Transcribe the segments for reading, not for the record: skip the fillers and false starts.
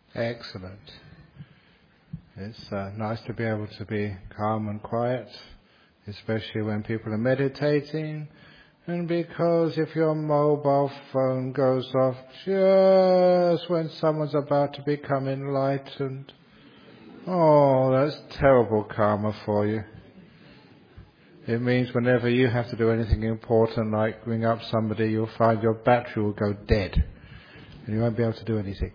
Excellent. It's nice to be able to be calm and quiet, especially when people are meditating, and because if your mobile phone goes off just when someone's about to become enlightened, oh, that's terrible karma for you. It means whenever you have to do anything important like ring up somebody, you'll find your battery will go dead and you won't be able to do anything.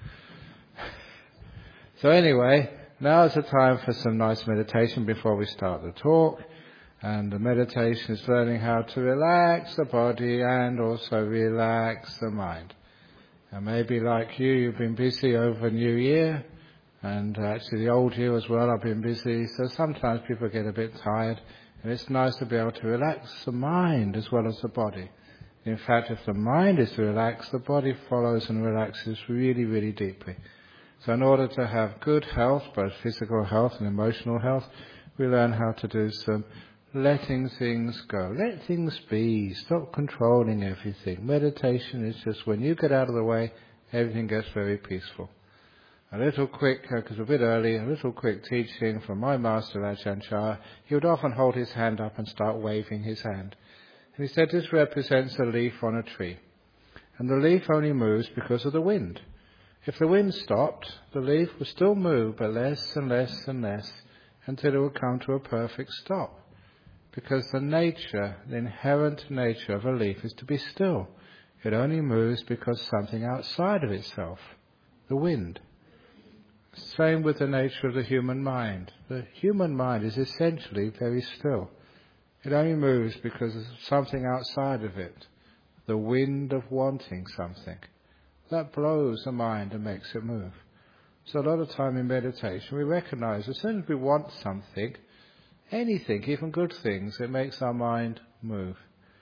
So anyway, now is the time for some nice meditation before we start the talk. And the meditation is learning how to relax the body and also relax the mind. And maybe like you've been busy over New Year, and actually the old year as well, I've been busy, so sometimes people get a bit tired, and it's nice to be able to relax the mind as well as the body. In fact, if the mind is relaxed, the body follows and relaxes really, really deeply. So in order to have good health, both physical health and emotional health, we learn how to do some letting things go. Let things be. Stop controlling everything. Meditation is just when you get out of the way, everything gets very peaceful. A little quick, because a bit early, a little quick teaching from my master Ajahn Chah. He would often hold his hand up and start waving his hand. And he said this represents a leaf on a tree. And the leaf only moves because of the wind. If the wind stopped, the leaf would still move, but less and less and less, until it would come to a perfect stop. Because the nature, the inherent nature of a leaf is to be still. It only moves because something outside of itself, the wind. Same with the nature of the human mind. The human mind is essentially very still. It only moves because of something outside of it, the wind of wanting something. That blows the mind and makes it move. So a lot of time in meditation we recognize as soon as we want something, anything, even good things, it makes our mind move.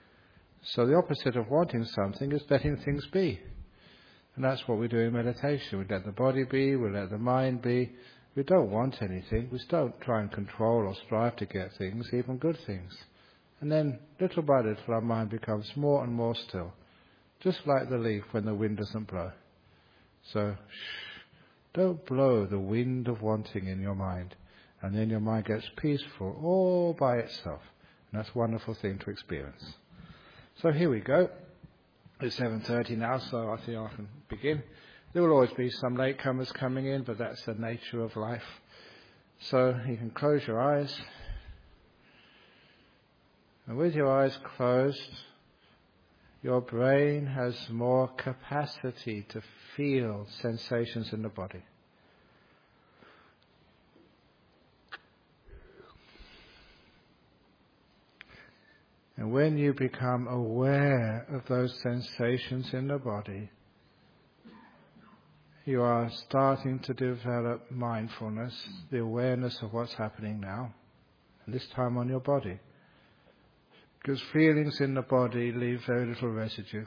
So the opposite of wanting something is letting things be. And that's what we do in meditation. We let the body be, we let the mind be. We don't want anything. We don't try and control or strive to get things, even good things. And then little by little our mind becomes more and more still. Just like the leaf when the wind doesn't blow. So, don't blow the wind of wanting in your mind. And then your mind gets peaceful all by itself. And that's a wonderful thing to experience. So here we go. It's 7:30 now, so I think I can begin. There will always be some latecomers coming in, but that's the nature of life. So you can close your eyes. And with your eyes closed, your brain has more capacity to feel sensations in the body. And when you become aware of those sensations in the body, you are starting to develop mindfulness, the awareness of what's happening now, and this time on your body. Because feelings in the body leave very little residue.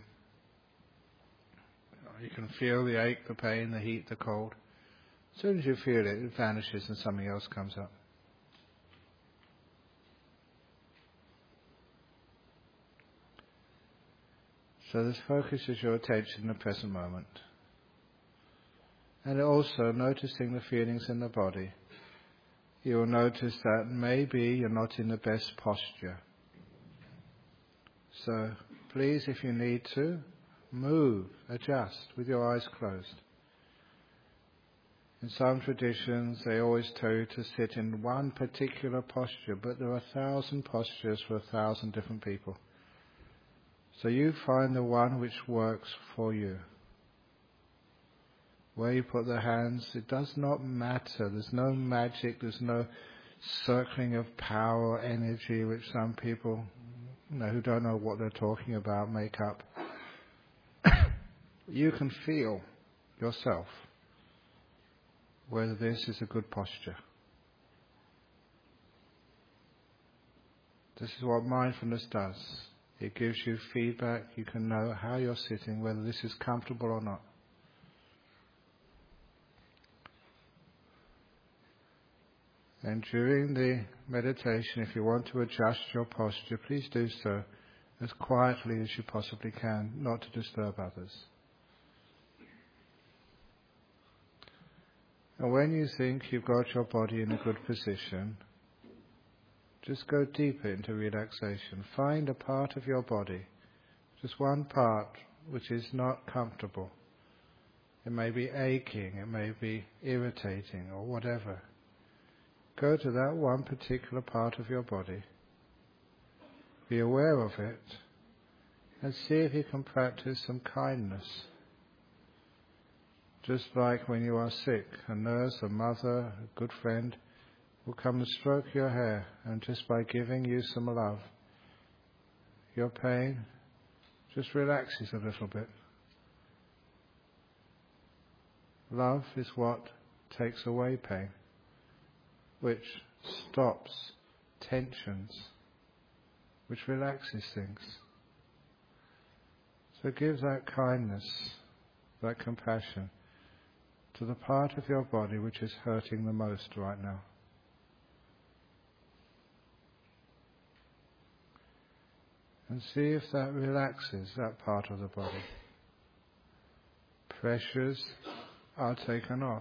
You can feel the ache, the pain, the heat, the cold. As soon as you feel it, it vanishes and something else comes up. So this focuses your attention in the present moment. And also noticing the feelings in the body. You will notice that maybe you're not in the best posture. So please, if you need to, move, adjust with your eyes closed. In some traditions, they always tell you to sit in one particular posture, but there are 1,000 postures for 1,000 different people. So you find the one which works for you. Where you put the hands, it does not matter. There's no magic, there's no circling of power, energy, which some people who don't know what they're talking about make up. You can feel yourself whether this is a good posture. This is what mindfulness does. It gives you feedback. You can know how you're sitting, whether this is comfortable or not. And during the meditation, if you want to adjust your posture, please do so as quietly as you possibly can, not to disturb others. And when you think you've got your body in a good position, just go deeper into relaxation. Find a part of your body, just one part which is not comfortable. It may be aching, it may be irritating or whatever. Go to that one particular part of your body. Be aware of it and see if you can practice some kindness. Just like when you are sick, a nurse, a mother, a good friend will come and stroke your hair, and just by giving you some love, your pain just relaxes a little bit. Love is what takes away pain, which stops tensions, which relaxes things. So give that kindness, that compassion to the part of your body which is hurting the most right now. And see if that relaxes that part of the body. Pressures are taken off.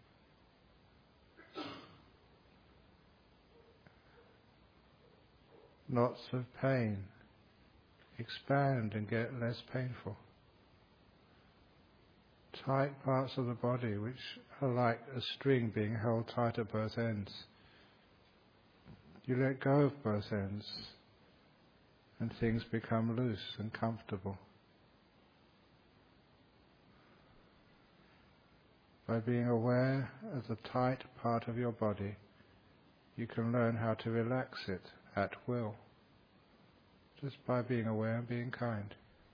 Lots of pain expand and get less painful. Tight parts of the body which are like a string being held tight at both ends. You let go of both ends and things become loose and comfortable. By being aware of the tight part of your body, you can learn how to relax it at will, just by being aware and being kind.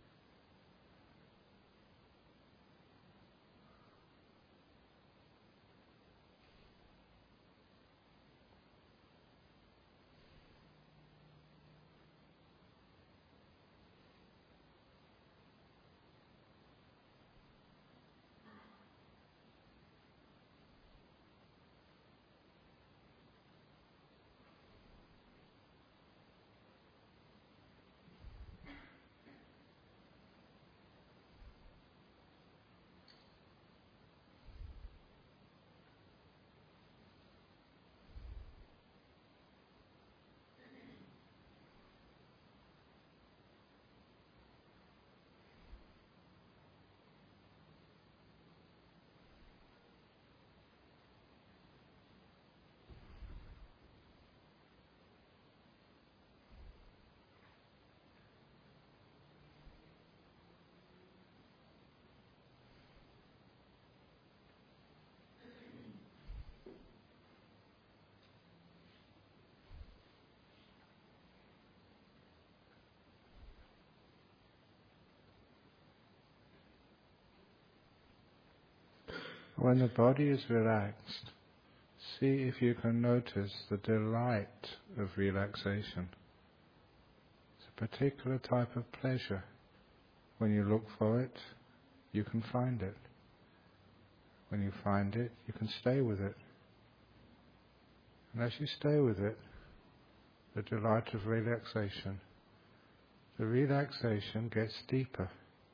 When the body is relaxed, see if you can notice the delight of relaxation. It's a particular type of pleasure. When you look for it, you can find it. When you find it, you can stay with it. And as you stay with it, the delight of relaxation, the relaxation gets deeper.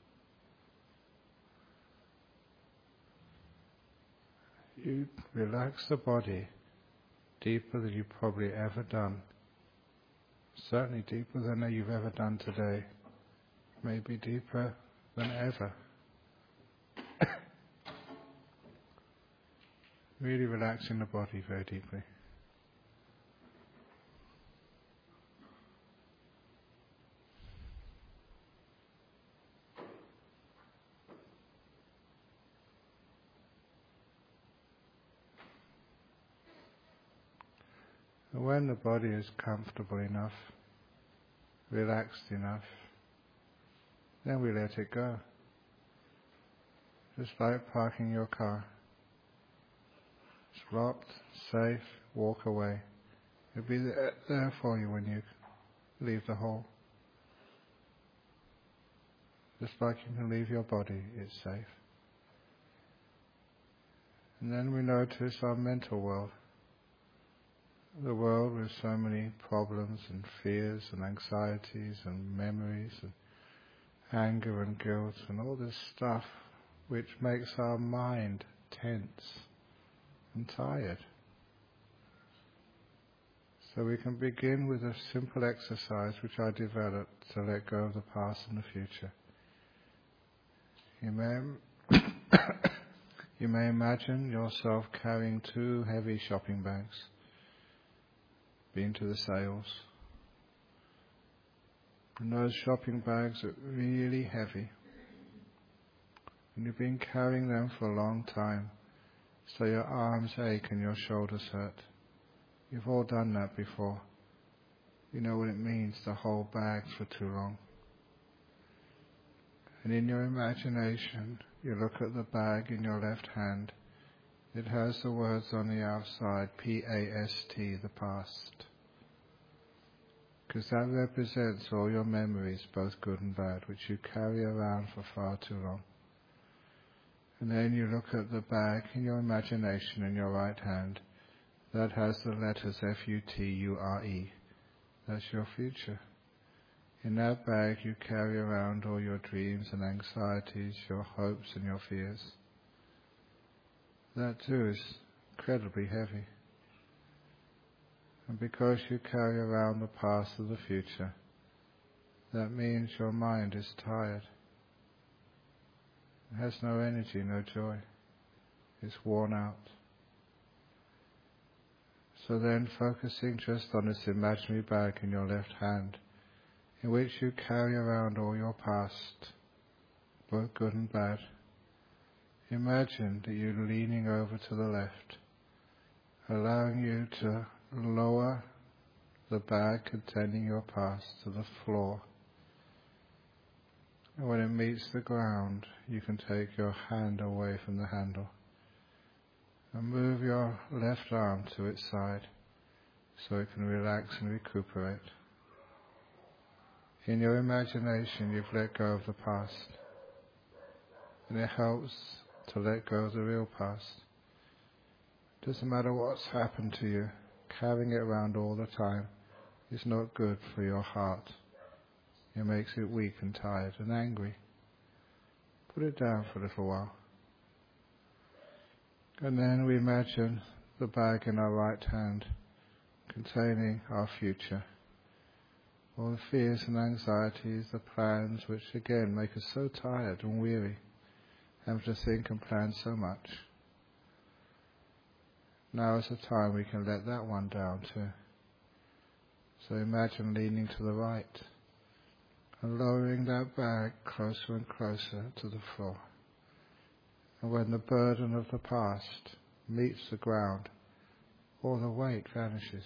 You relax the body deeper than you've probably ever done. Certainly deeper than you've ever done today. Maybe deeper than ever. Really relaxing the body very deeply. And when the body is comfortable enough, relaxed enough, then we let it go. Just like parking your car. It's locked, safe, walk away. It'll be there for you when you leave the hall. Just like you can leave your body, it's safe. And then we notice our mental world. The world with so many problems and fears and anxieties and memories and anger and guilt and all this stuff which makes our mind tense. and tired. So we can begin with a simple exercise which I developed to let go of the past and the future. You may imagine yourself carrying 2 heavy shopping bags, been to the sales. And those shopping bags are really heavy. And you've been carrying them for a long time, so your arms ache and your shoulders hurt. You've all done that before. You know what it means to hold bags for too long. And in your imagination, you look at the bag in your left hand. It has the words on the outside, P-A-S-T, the past. Because that represents all your memories, both good and bad, which you carry around for far too long. And then you look at the bag in your imagination in your right hand. That has the letters F-U-T-U-R-E. That's your future. In that bag you carry around all your dreams and anxieties, your hopes and your fears. That too is incredibly heavy. And because you carry around the past and the future, that means your mind is tired. It has no energy, no joy. It's worn out. So then focusing just on this imaginary bag in your left hand, in which you carry around all your past, both good and bad, imagine that you're leaning over to the left, allowing you to lower the bag containing your past to the floor. And when it meets the ground, you can take your hand away from the handle and move your left arm to its side so it can relax and recuperate. In your imagination, you've let go of the past, and it helps to let go of the real past. Doesn't matter what's happened to you, carrying it around all the time is not good for your heart. It makes it weak and tired and angry. Put it down for a little while. And then we imagine the bag in our right hand containing our future. All the fears and anxieties, the plans which again make us so tired and weary, having to think and plan so much. Now is the time we can let that one down too. So imagine leaning to the right and lowering that bag closer and closer to the floor. And when the burden of the past meets the ground, all the weight vanishes.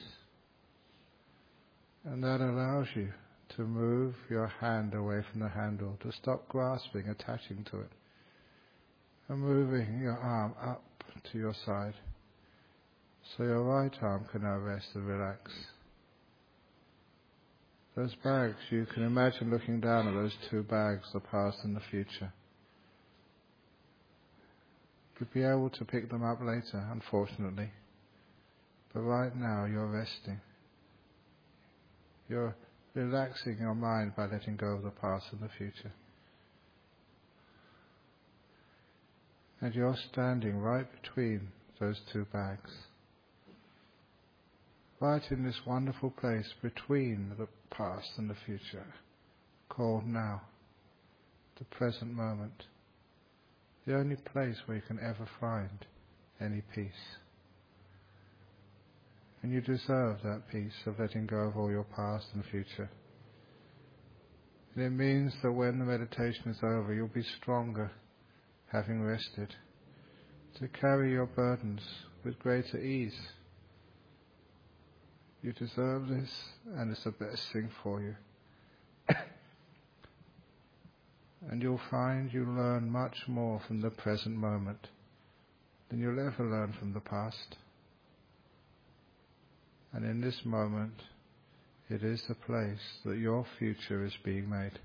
And that allows you to move your hand away from the handle, to stop grasping, attaching to it, and moving your arm up to your side. So your right arm can now rest and relax. Those bags, you can imagine looking down at those 2 bags, the past and the future. You'll be able to pick them up later, unfortunately. But right now you're resting. You're relaxing your mind by letting go of the past and the future. And you're standing right between those 2 bags. Right in this wonderful place between the past and the future, called now, the present moment. The only place where you can ever find any peace. And you deserve that peace of letting go of all your past and future. And it means that when the meditation is over, you'll be stronger, having rested, to carry your burdens with greater ease. You deserve this, and it's the best thing for you. And you'll find you learn much more from the present moment than you'll ever learn from the past. And in this moment, it is the place that your future is being made.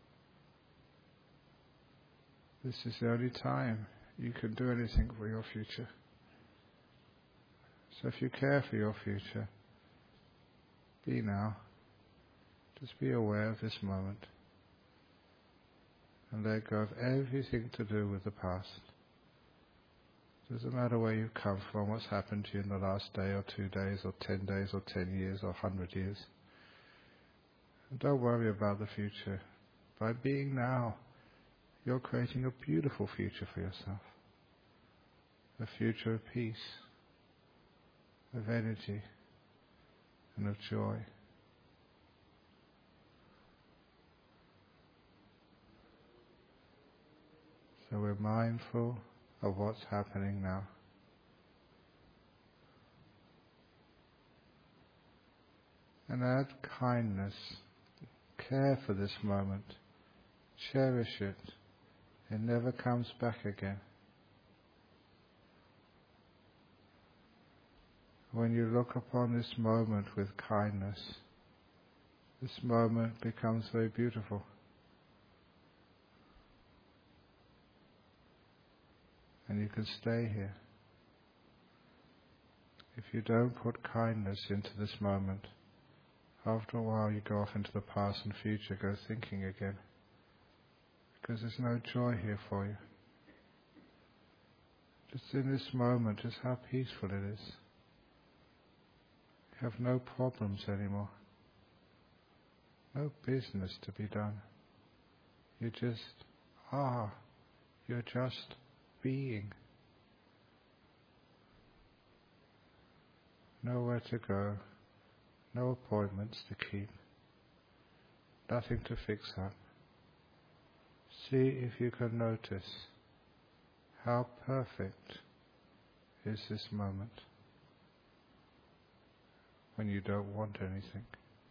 This is the only time you can do anything for your future. So if you care for your future, be now. Just be aware of this moment. And let go of everything to do with the past. Doesn't matter where you've come from, what's happened to you in the last day or 2 days or 10 days or 10 years or 100 years. And don't worry about the future. By being now, you're creating a beautiful future for yourself. A future of peace, of energy, and of joy. So we're mindful of what's happening now. And add kindness, care for this moment, cherish it. It never comes back again. When you look upon this moment with kindness, this moment becomes very beautiful. And you can stay here. If you don't put kindness into this moment, after a while you go off into the past and future, go thinking again. Because there's no joy here for you. Just in this moment, just how peaceful it is. You have no problems anymore. No business to be done. You just are. You're just being. Nowhere to go. No appointments to keep. Nothing to fix up. See if you can notice how perfect is this moment when you don't want anything.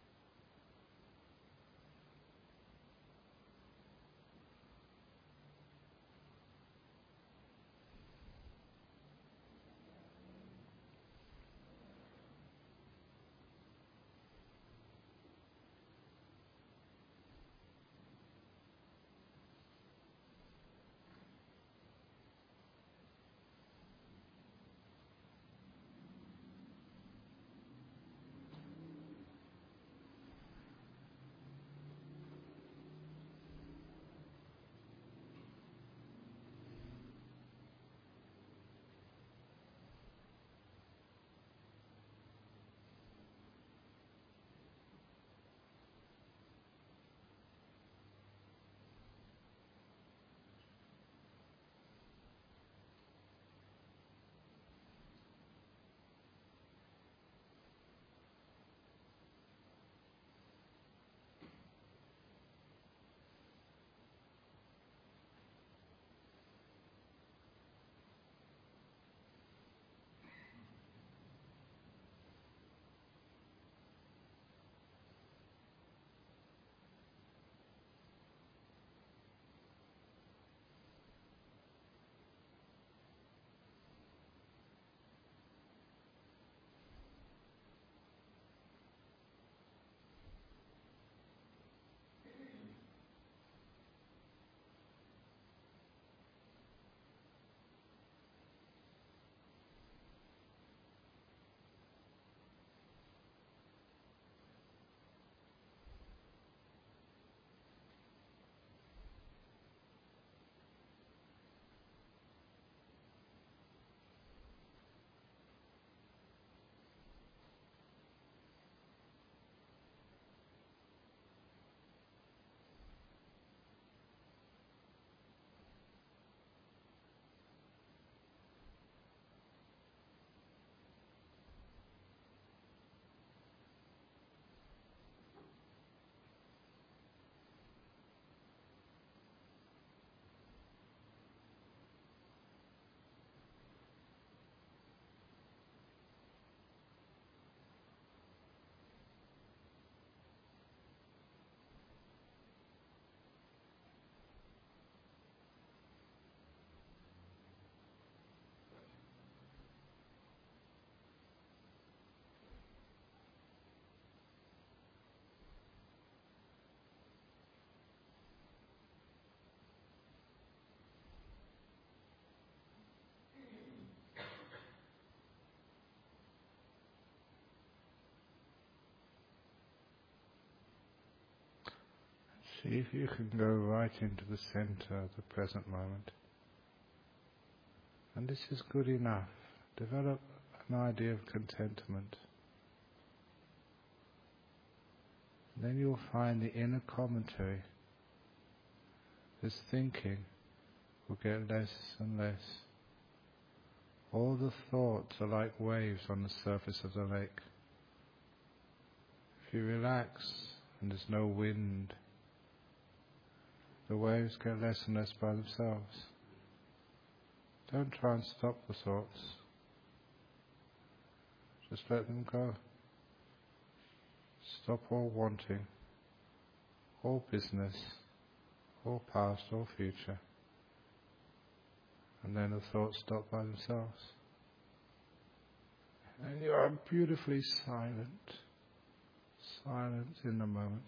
See if you can go right into the center of the present moment And this is good enough. Develop an idea of contentment. Then you'll find the inner commentary. This thinking will get less and less. All the thoughts are like waves on the surface of the lake. If you relax and there's no wind, the waves get less and less by themselves. Don't try and stop the thoughts. Just let them go. Stop all wanting, all business, all past, all future. And then the thoughts stop by themselves. And you are beautifully silent. Silent in the moment.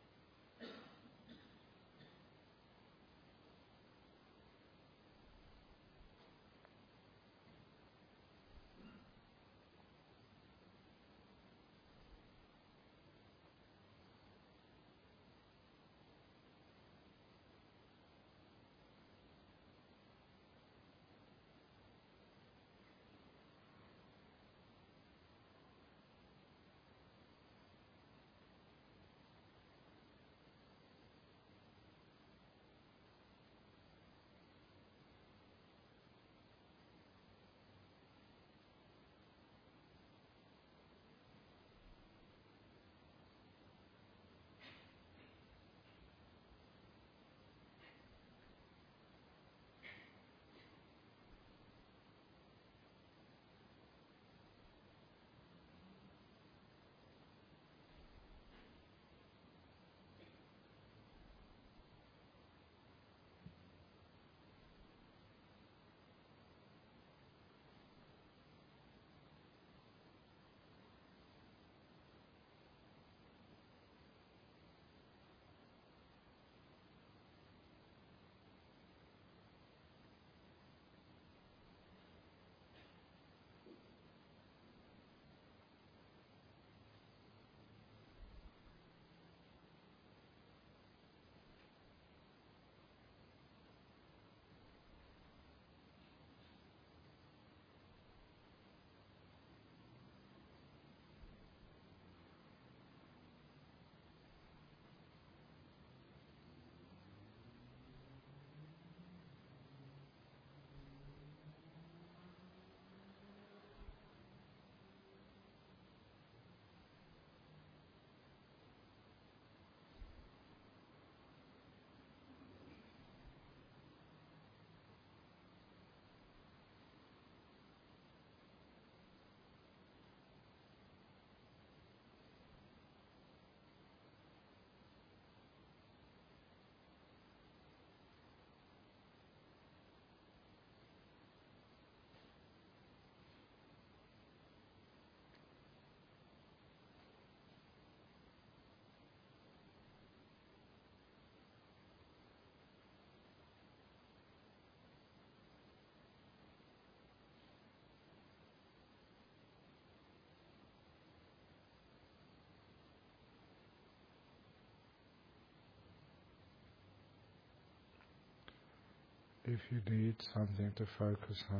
If you need something to focus on,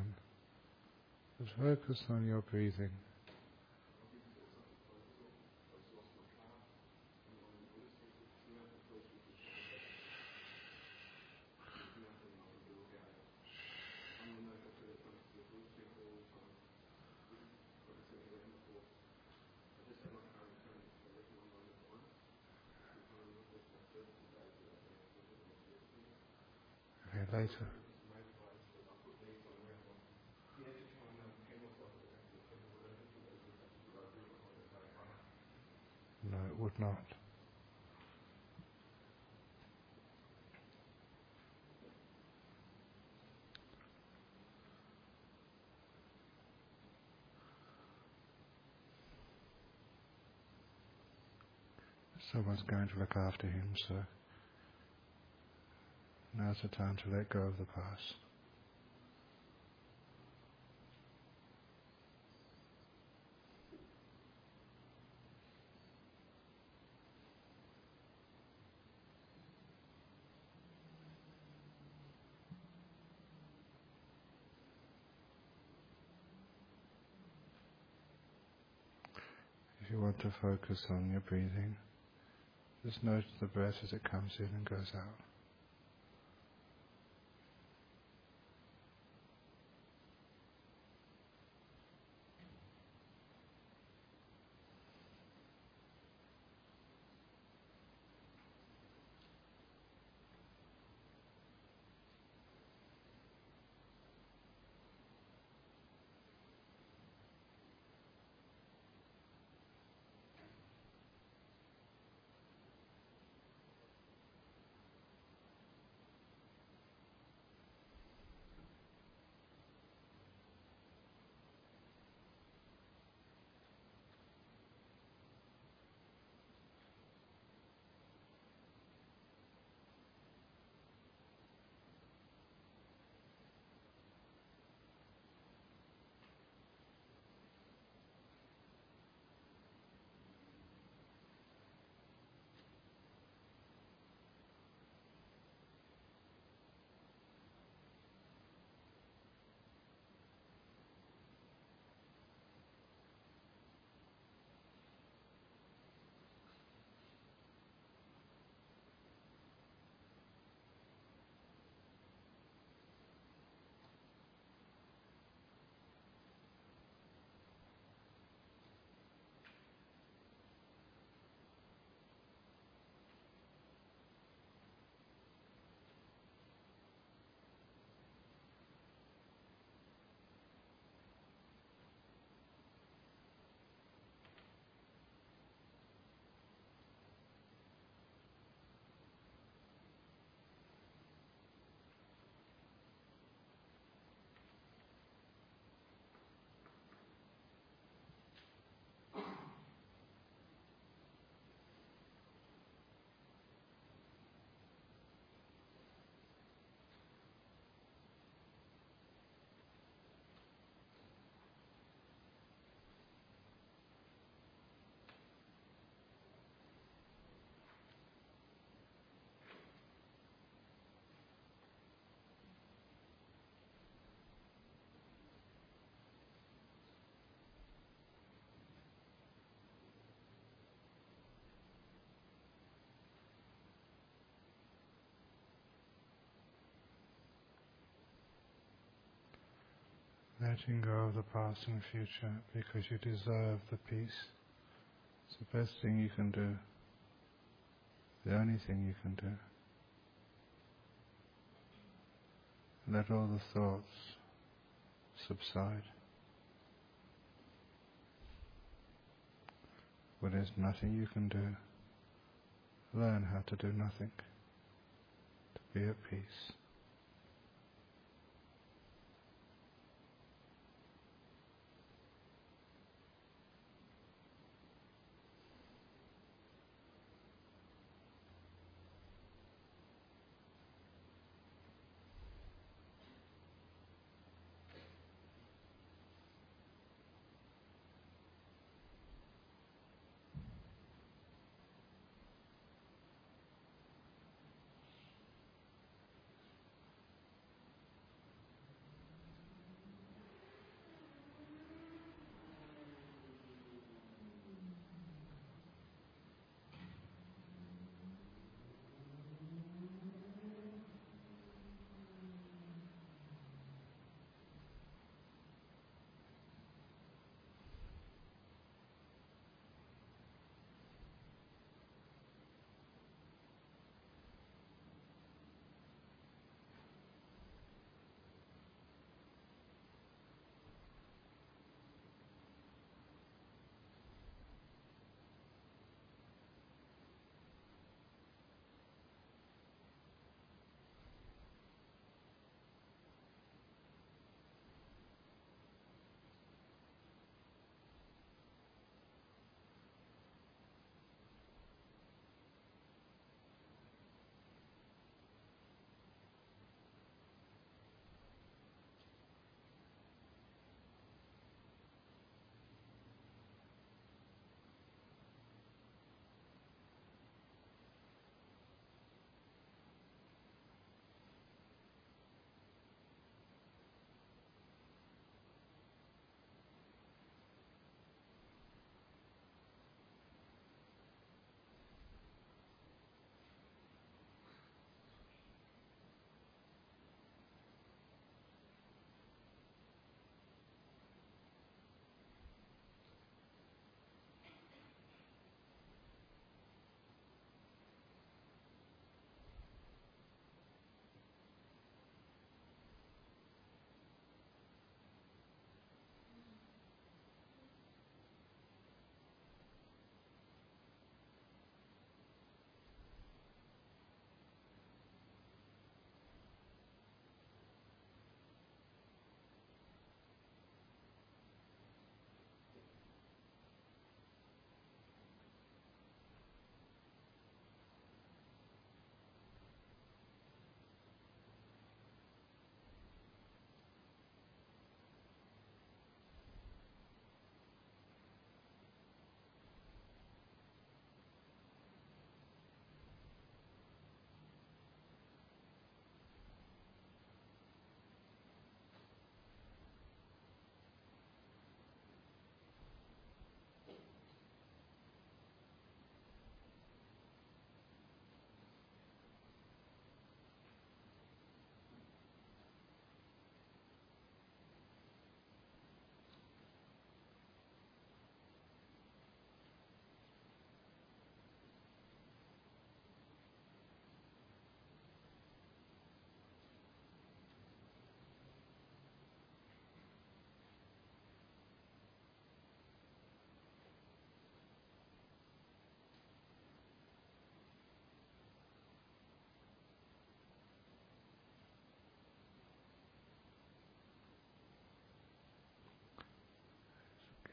just focus on your breathing. Okay, later. No, it would not. Someone's going to look after him, so now's the time to let go of the past. If you want to focus on your breathing, just notice the breath as it comes in and goes out. Letting go of the past and future because you deserve the peace. It's the best thing you can do. The only thing you can do. Let all the thoughts subside. When there's nothing you can do, learn how to do nothing. To be at peace.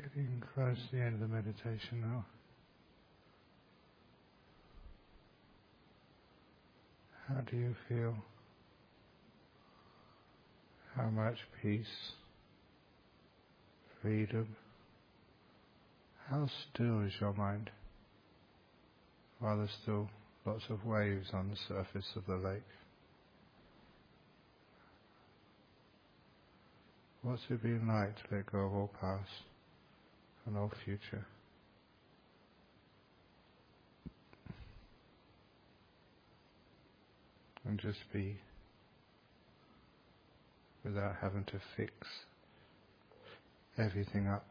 Getting close to the end of the meditation now. How do you feel? How much peace, freedom? How still is your mind? While there's still lots of waves on the surface of the lake. What's it been like to let go of all past and all future? And just be, without having to fix everything up.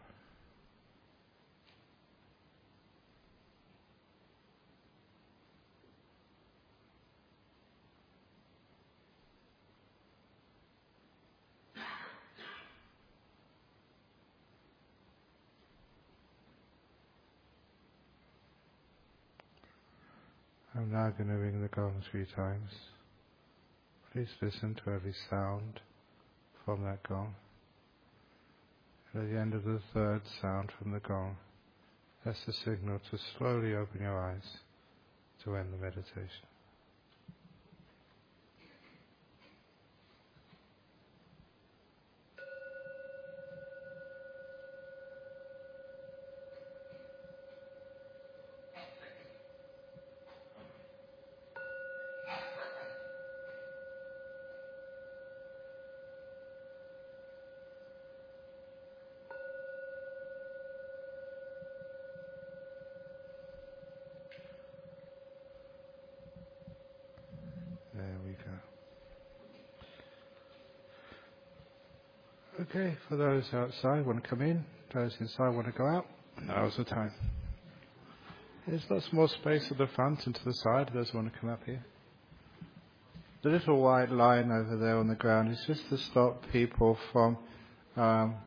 I'm now going to ring the gong 3 times. Please listen to every sound from that gong. And at the end of the 3rd sound from the gong, that's the signal to slowly open your eyes to end the meditation. There we go. Okay, for those outside want to come in, those inside want to go out, now's the time. There's lots more space at the front and to the side, those who want to come up here. The little white line over there on the ground is just to stop people from